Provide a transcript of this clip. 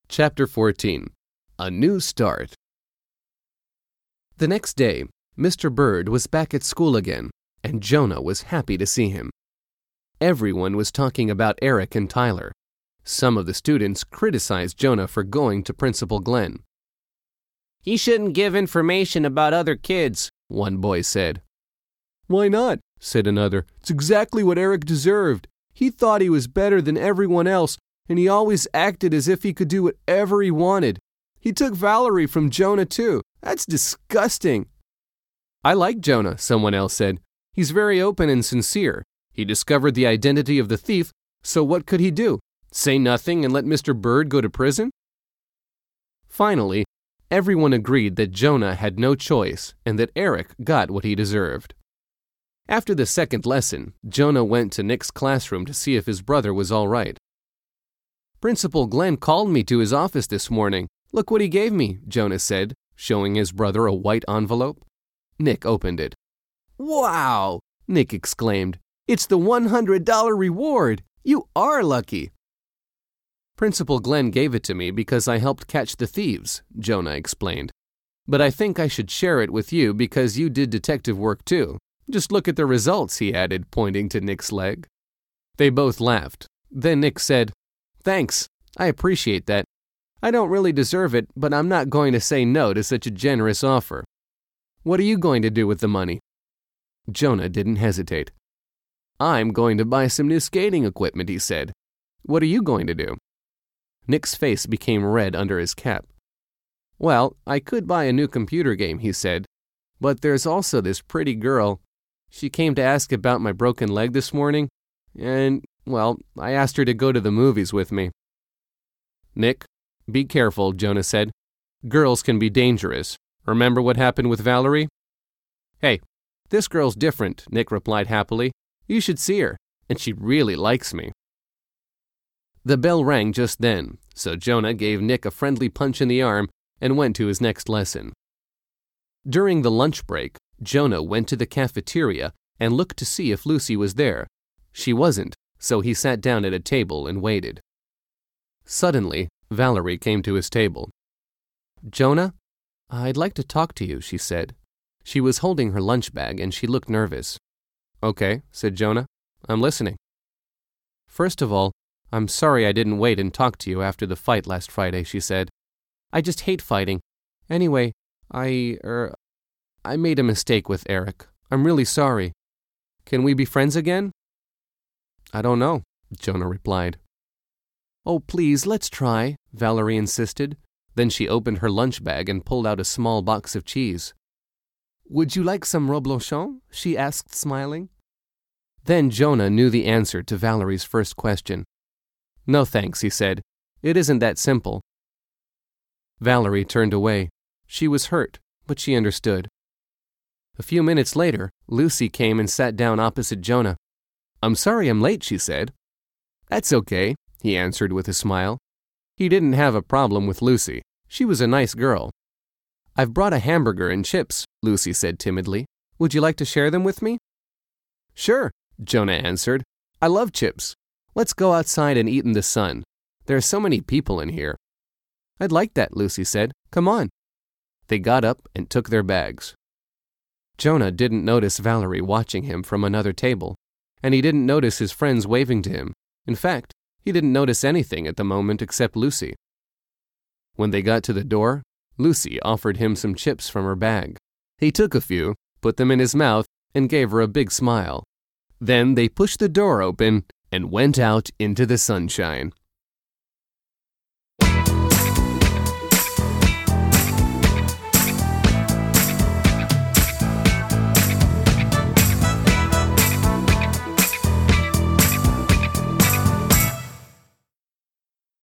Chapter 14. A New Start. The next day, Mr. Bird was back at school again, and Jonah was happy to see him. Everyone was talking about Eric and Tyler. Some of the students criticized Jonah for going to Principal Glenn. "He shouldn't give information about other kids," one boy said. "Why not?" said another. "It's exactly what Eric deserved. He thought he was better than everyone else, and he always acted as if he could do whatever he wanted. He took Valerie from Jonah, too. That's disgusting." "I like Jonah," someone else said. "He's very open and sincere. He discovered the identity of the thief, so what could he do? Say nothing and let Mr. Bird go to prison?" Finally, everyone agreed that Jonah had no choice and that Eric got what he deserved. After the second lesson, Jonah went to Nick's classroom to see if his brother was all right. "Principal Glenn called me to his office this morning. Look what he gave me," Jonah said, showing his brother a white envelope. Nick opened it. "Wow!" Nick exclaimed. "It's the $100 reward! You are lucky!" "Principal Glenn gave it to me because I helped catch the thieves," Jonah explained. "But I think I should share it with you because you did detective work too. Just look at the results," he added, pointing to Nick's leg. They both laughed. Then Nick said, "Thanks, I appreciate that. I don't really deserve it, but I'm not going to say no to such a generous offer. What are you going to do with the money?" Jonah didn't hesitate. "I'm going to buy some new skating equipment," he said. "What are you going to do?" Nick's face became red under his cap. "Well, I could buy a new computer game," he said. "But there's also this pretty girl. She came to ask about my broken leg this morning, and, well, I asked her to go to the movies with me." "Nick, be careful," Jonah said. "Girls can be dangerous. Remember what happened with Valerie?" "Hey, this girl's different," Nick replied happily. "You should see her, and she really likes me." The bell rang just then, so Jonah gave Nick a friendly punch in the arm and went to his next lesson. During the lunch break, Jonah went to the cafeteria and looked to see if Lucy was there. She wasn't, so he sat down at a table and waited. Suddenly, Valerie came to his table. "Jonah, I'd like to talk to you," she said. She was holding her lunch bag and she looked nervous. "Okay," said Jonah. "I'm listening." "First of all, I'm sorry I didn't wait and talk to you after the fight last Friday," she said. "I just hate fighting. Anyway, I made a mistake with Eric. I'm really sorry. Can we be friends again?" "I don't know," Jonah replied. "Oh, please, let's try," Valerie insisted. Then she opened her lunch bag and pulled out a small box of cheese. "Would you like some reblochon?" she asked, smiling. Then Jonah knew the answer to Valerie's first question. "No thanks," he said. "It isn't that simple." Valerie turned away. She was hurt, but she understood. A few minutes later, Lucy came and sat down opposite Jonah. "I'm sorry I'm late," she said. "That's okay," he answered with a smile. He didn't have a problem with Lucy. She was a nice girl. "I've brought a hamburger and chips," Lucy said timidly. "Would you like to share them with me?" "Sure," Jonah answered. "I love chips. Let's go outside and eat in the sun. There are so many people in here." "I'd like that," Lucy said. "Come on." They got up and took their bags. Jonah didn't notice Valerie watching him from another table, and he didn't notice his friends waving to him. In fact, he didn't notice anything at the moment except Lucy. When they got to the door, Lucy offered him some chips from her bag. He took a few, put them in his mouth, and gave her a big smile. Then they pushed the door open and went out into the sunshine.